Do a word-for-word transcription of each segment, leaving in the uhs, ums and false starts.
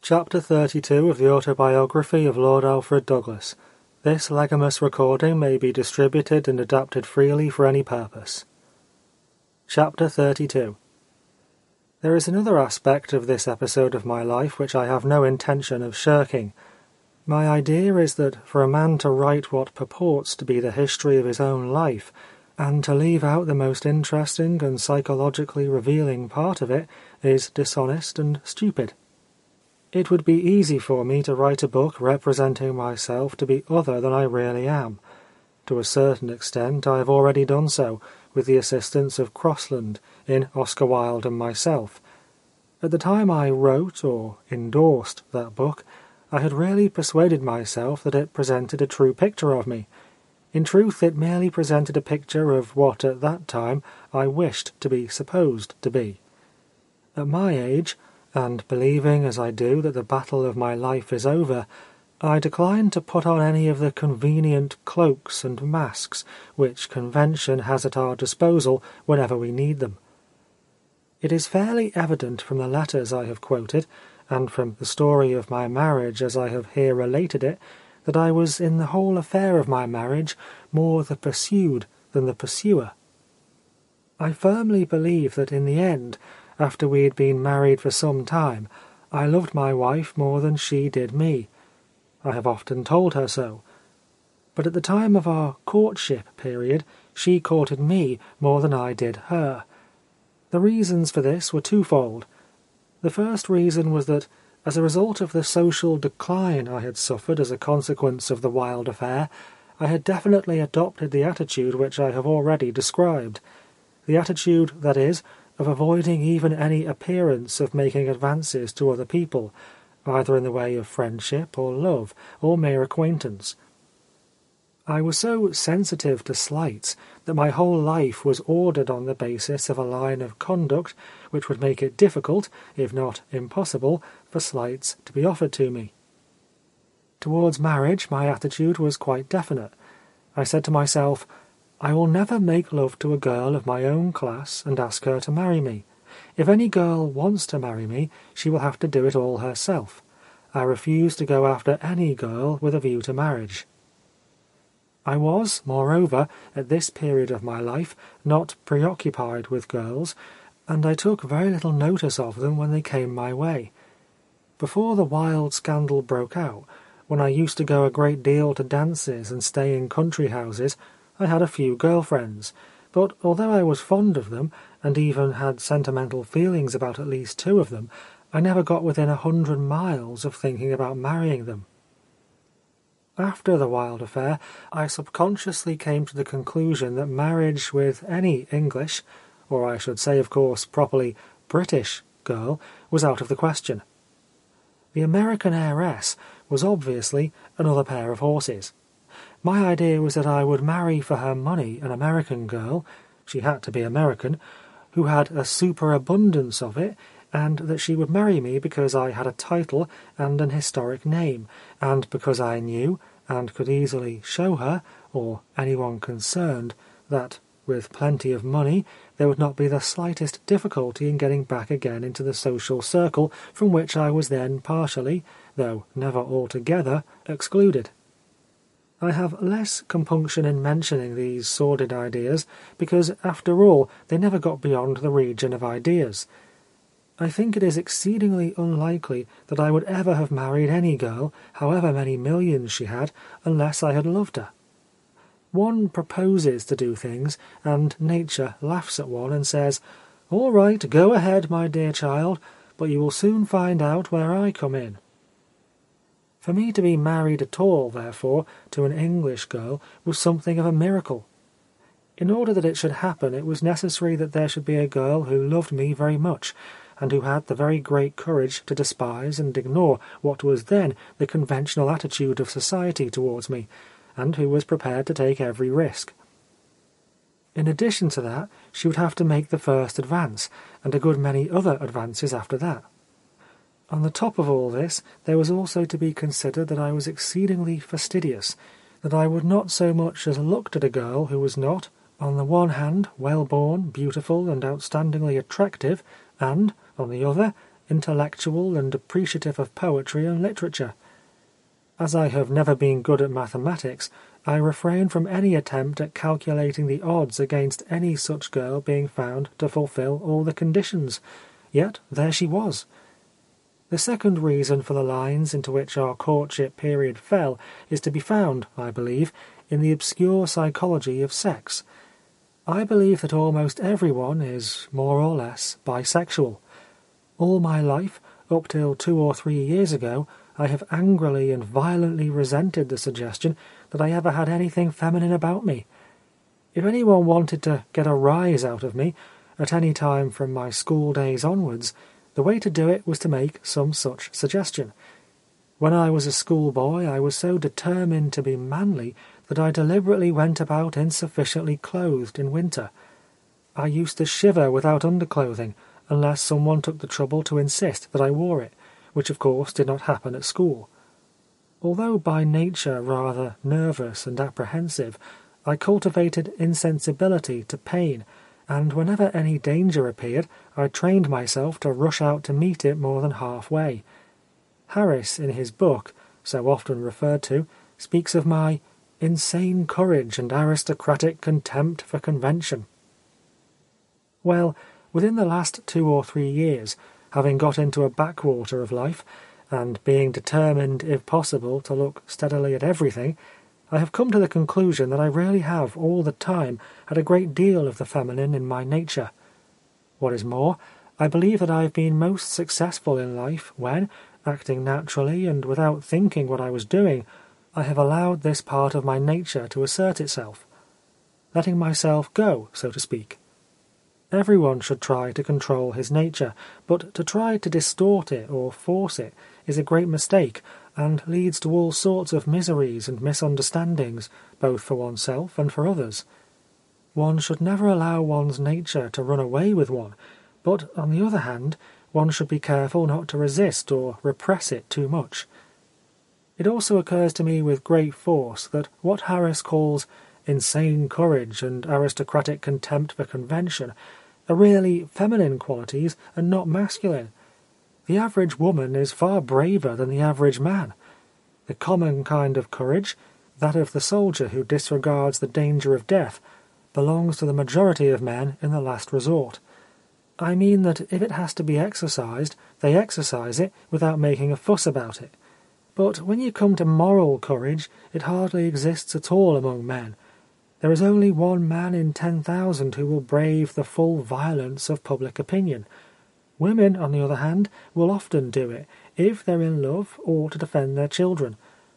Chapter thirty-two of the Autobiography of Lord Alfred Douglas. This legamus recording may be distributed and adapted freely for any purpose. Chapter thirty-two. There is another aspect of this episode of my life which I have no intention of shirking. My idea is that for a man to write what purports to be the history of his own life, and to leave out the most interesting and psychologically revealing part of it, is dishonest and stupid. It would be easy for me to write a book representing myself to be other than I really am. To a certain extent I have already done so, with the assistance of Crossland, in Oscar Wilde and myself. At the time I wrote, or endorsed, that book, I had really persuaded myself that it presented a true picture of me. In truth, it merely presented a picture of what at that time I wished to be supposed to be. At my age, and believing as I do that the battle of my life is over, I decline to put on any of the convenient cloaks and masks which convention has at our disposal whenever we need them. It is fairly evident from the letters I have quoted, and from the story of my marriage as I have here related it, that I was in the whole affair of my marriage more the pursued than the pursuer. I firmly believe that in the end, after we had been married for some time, I loved my wife more than she did me. I have often told her so. But at the time of our courtship period, she courted me more than I did her. The reasons for this were twofold. The first reason was that, as a result of the social decline I had suffered as a consequence of the Wilde affair, I had definitely adopted the attitude which I have already described. The attitude, that is, of avoiding even any appearance of making advances to other people, either in the way of friendship or love or mere acquaintance. I was so sensitive to slights that my whole life was ordered on the basis of a line of conduct which would make it difficult, if not impossible, for slights to be offered to me. Towards marriage my attitude was quite definite. I said to myself, I will never make love to a girl of my own class and ask her to marry me. If any girl wants to marry me, she will have to do it all herself. I refuse to go after any girl with a view to marriage. I was, moreover, at this period of my life, not preoccupied with girls, and I took very little notice of them when they came my way. Before the Wilde scandal broke out, when I used to go a great deal to dances and stay in country houses, I had a few girlfriends, but although I was fond of them, and even had sentimental feelings about at least two of them, I never got within a hundred miles of thinking about marrying them. After the Wilde affair, I subconsciously came to the conclusion that marriage with any English, or I should say, of course, properly British, girl was out of the question. The American heiress was obviously another pair of horses. My idea was that I would marry for her money an American girl, she had to be American, who had a superabundance of it, and that she would marry me because I had a title and an historic name, and because I knew, and could easily show her, or anyone concerned, that, with plenty of money, there would not be the slightest difficulty in getting back again into the social circle from which I was then partially, though never altogether, excluded. I have less compunction in mentioning these sordid ideas, because, after all, they never got beyond the region of ideas. I think it is exceedingly unlikely that I would ever have married any girl, however many millions she had, unless I had loved her. One proposes to do things, and nature laughs at one and says, "All right, go ahead, my dear child, but you will soon find out where I come in." For me to be married at all, therefore, to an English girl was something of a miracle. In order that it should happen, it was necessary that there should be a girl who loved me very much, and who had the very great courage to despise and ignore what was then the conventional attitude of society towards me, and who was prepared to take every risk. In addition to that, she would have to make the first advance, and a good many other advances after that. On the top of all this, there was also to be considered that I was exceedingly fastidious, that I would not so much as look at a girl who was not, on the one hand, well-born, beautiful, and outstandingly attractive, and, on the other, intellectual and appreciative of poetry and literature. As I have never been good at mathematics, I refrain from any attempt at calculating the odds against any such girl being found to fulfill all the conditions. Yet there she was. The second reason for the lines into which our courtship period fell is to be found, I believe, in the obscure psychology of sex. I believe that almost everyone is, more or less, bisexual. All my life, up till two or three years ago, I have angrily and violently resented the suggestion that I ever had anything feminine about me. If anyone wanted to get a rise out of me, at any time from my school days onwards, the way to do it was to make some such suggestion. When I was a schoolboy, I was so determined to be manly that I deliberately went about insufficiently clothed in winter. I used to shiver without underclothing, unless someone took the trouble to insist that I wore it, which of course did not happen at school. Although by nature rather nervous and apprehensive, I cultivated insensibility to pain, and whenever any danger appeared, I trained myself to rush out to meet it more than halfway. Harris, in his book, so often referred to, speaks of my insane courage and aristocratic contempt for convention. Well, within the last two or three years, having got into a backwater of life, and being determined, if possible, to look steadily at everything, I have come to the conclusion that I really have all the time had a great deal of the feminine in my nature. What is more, I believe that I have been most successful in life when, acting naturally and without thinking what I was doing, I have allowed this part of my nature to assert itself. Letting myself go, so to speak. Everyone should try to control his nature, but to try to distort it or force it is a great mistake, and leads to all sorts of miseries and misunderstandings, both for oneself and for others. One should never allow one's nature to run away with one, but, on the other hand, one should be careful not to resist or repress it too much. It also occurs to me with great force that what Harris calls insane courage and aristocratic contempt for convention are really feminine qualities and not masculine. The average woman is far braver than the average man. The common kind of courage, that of the soldier who disregards the danger of death, belongs to the majority of men in the last resort. I mean that if it has to be exercised, they exercise it without making a fuss about it. But when you come to moral courage, it hardly exists at all among men. There is only one man in ten thousand who will brave the full violence of public opinion. Women, on the other hand, will often do it, if they're in love or to defend their children.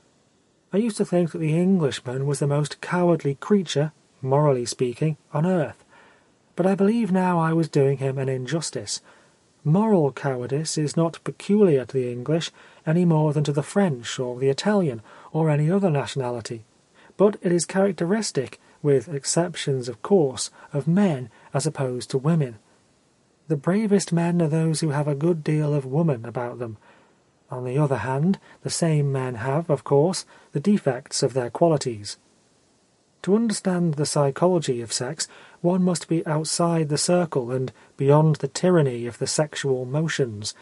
I used to think that the Englishman was the most cowardly creature, morally speaking, on earth. But I believe now I was doing him an injustice. Moral cowardice is not peculiar to the English any more than to the French or the Italian or any other nationality. But it is characteristic, with exceptions of course, of men as opposed to women. The bravest men are those who have a good deal of woman about them. On the other hand, the same men have, of course, the defects of their qualities. To understand the psychology of sex, one must be outside the circle and beyond the tyranny of the sexual motions.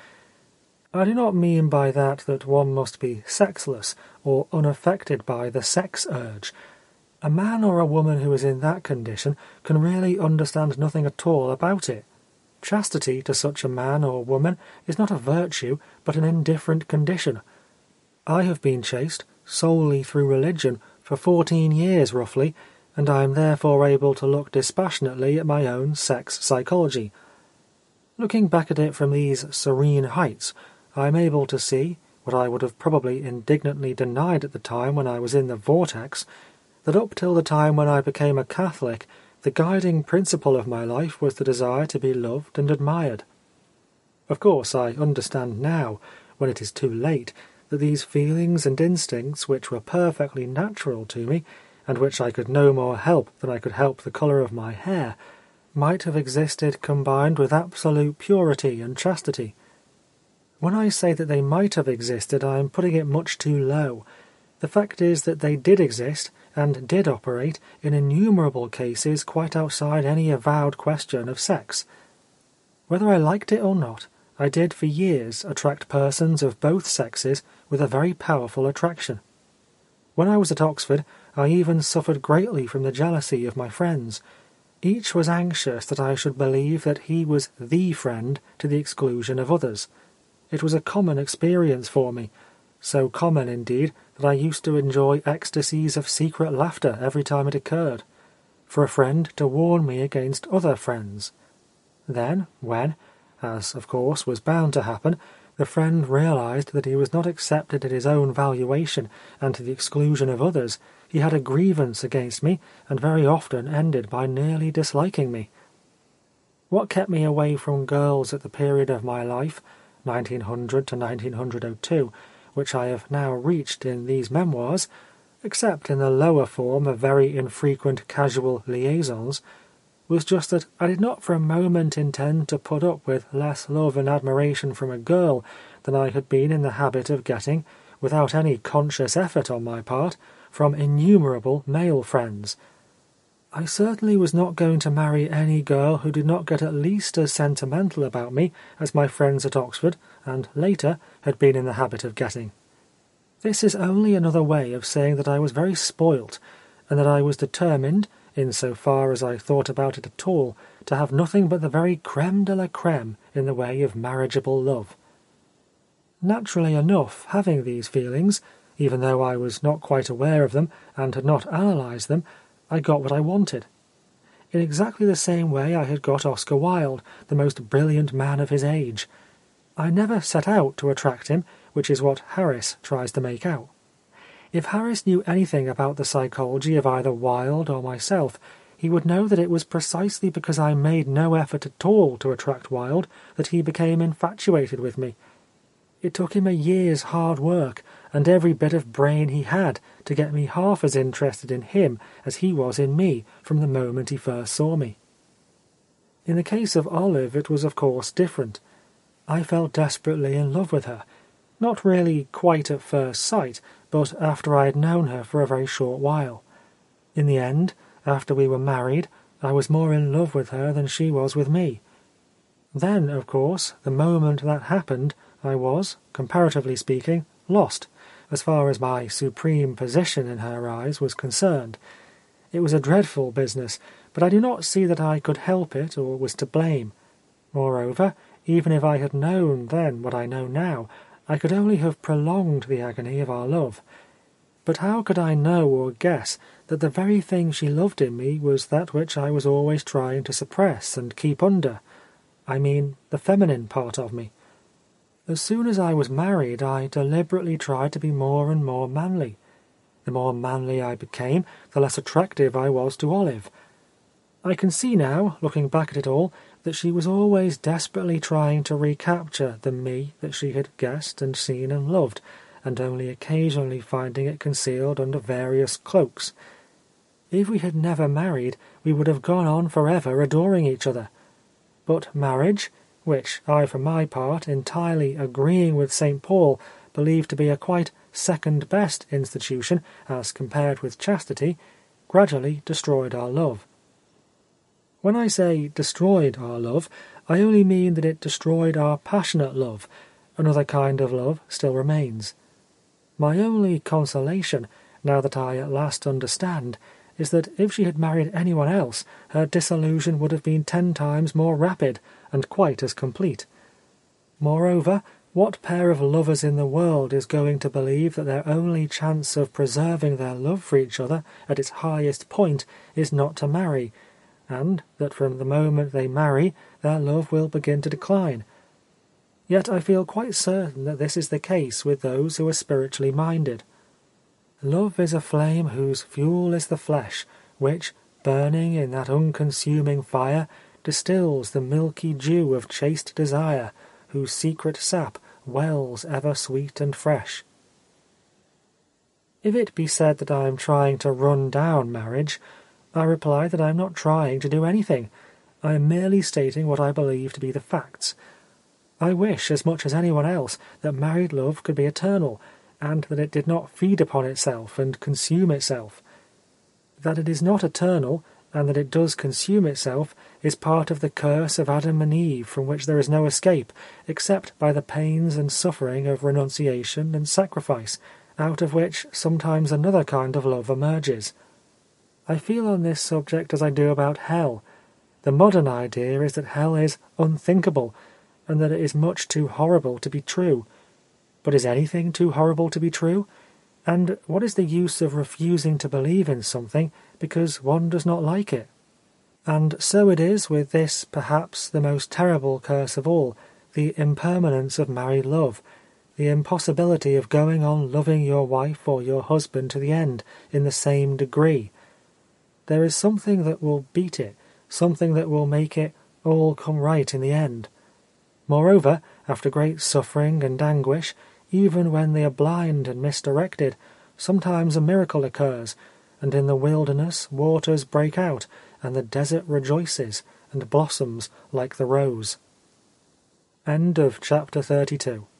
I do not mean by that that one must be sexless or unaffected by the sex urge. A man or a woman who is in that condition can really understand nothing at all about it. Chastity to such a man or woman is not a virtue, but an indifferent condition. I have been chaste, solely through religion, for fourteen years roughly, and I am therefore able to look dispassionately at my own sex psychology. Looking back at it from these serene heights, I am able to see, what I would have probably indignantly denied at the time when I was in the vortex, that up till the time when I became a Catholic, the guiding principle of my life was the desire to be loved and admired. Of course, I understand now, when it is too late, that these feelings and instincts which were perfectly natural to me, and which I could no more help than I could help the colour of my hair, might have existed combined with absolute purity and chastity. When I say that they might have existed, I am putting it much too low. The fact is that they did exist, and did operate in innumerable cases quite outside any avowed question of sex. Whether I liked it or not, I did for years attract persons of both sexes with a very powerful attraction. When I was at Oxford, I even suffered greatly from the jealousy of my friends. Each was anxious that I should believe that he was the friend to the exclusion of others. It was a common experience for me, so common indeed that I used to enjoy ecstasies of secret laughter every time it occurred, for a friend to warn me against other friends. Then, when, as of course was bound to happen, the friend realized that he was not accepted at his own valuation and to the exclusion of others, he had a grievance against me and very often ended by nearly disliking me. What kept me away from girls at the period of my life, nineteen hundred to nineteen oh two, which I have now reached in these memoirs, except in the lower form of very infrequent casual liaisons, was just that I did not for a moment intend to put up with less love and admiration from a girl than I had been in the habit of getting, without any conscious effort on my part, from innumerable male friends. I certainly was not going to marry any girl who did not get at least as sentimental about me as my friends at Oxford, and later, had been in the habit of getting. This is only another way of saying that I was very spoilt, and that I was determined, in so far as I thought about it at all, to have nothing but the very crème de la crème in the way of marriageable love. Naturally enough, having these feelings, even though I was not quite aware of them and had not analysed them, I got what I wanted. In exactly the same way I had got Oscar Wilde, the most brilliant man of his age. I never set out to attract him, which is what Harris tries to make out. If Harris knew anything about the psychology of either Wilde or myself, he would know that it was precisely because I made no effort at all to attract Wilde that he became infatuated with me. It took him a year's hard work, and every bit of brain he had, to get me half as interested in him as he was in me from the moment he first saw me. In the case of Olive it was of course different. I fell desperately in love with her, not really quite at first sight, but after I had known her for a very short while. In the end, after we were married, I was more in love with her than she was with me. Then, of course, the moment that happened, I was, comparatively speaking, lost, as far as my supreme position in her eyes was concerned. It was a dreadful business, but I do not see that I could help it or was to blame. Moreover, even if I had known then what I know now, I could only have prolonged the agony of our love. But how could I know or guess that the very thing she loved in me was that which I was always trying to suppress and keep under? I mean, the feminine part of me. As soon as I was married, I deliberately tried to be more and more manly. The more manly I became, the less attractive I was to Olive. I can see now, looking back at it all, that she was always desperately trying to recapture the me that she had guessed and seen and loved, and only occasionally finding it concealed under various cloaks. If we had never married, we would have gone on forever adoring each other. But marriage, which I for my part, entirely agreeing with Saint Paul, believed to be a quite second-best institution as compared with chastity, gradually destroyed our love. When I say destroyed our love, I only mean that it destroyed our passionate love. Another kind of love still remains. My only consolation, now that I at last understand, is that if she had married anyone else, her disillusion would have been ten times more rapid, and quite as complete. Moreover, what pair of lovers in the world is going to believe that their only chance of preserving their love for each other at its highest point is not to marry, and that from the moment they marry, their love will begin to decline? Yet I feel quite certain that this is the case with those who are spiritually minded. Love is a flame whose fuel is the flesh, which, burning in that unconsuming fire, distills the milky dew of chaste desire, whose secret sap wells ever sweet and fresh. If it be said that I am trying to run down marriage, I reply that I am not trying to do anything. I am merely stating what I believe to be the facts. I wish, as much as anyone else, that married love could be eternal, and that it did not feed upon itself and consume itself. That it is not eternal, and that it does consume itself is part of the curse of Adam and Eve from which there is no escape, except by the pains and suffering of renunciation and sacrifice, out of which sometimes another kind of love emerges. I feel on this subject as I do about hell. The modern idea is that hell is unthinkable, and that it is much too horrible to be true. But is anything too horrible to be true? And what is the use of refusing to believe in something because one does not like it? And so it is with this, perhaps the most terrible curse of all, the impermanence of married love, the impossibility of going on loving your wife or your husband to the end in the same degree. There is something that will beat it, something that will make it all come right in the end. Moreover, after great suffering and anguish, even when they are blind and misdirected, sometimes a miracle occurs, and in the wilderness waters break out, and the desert rejoices and blossoms like the rose. End of chapter thirty-two.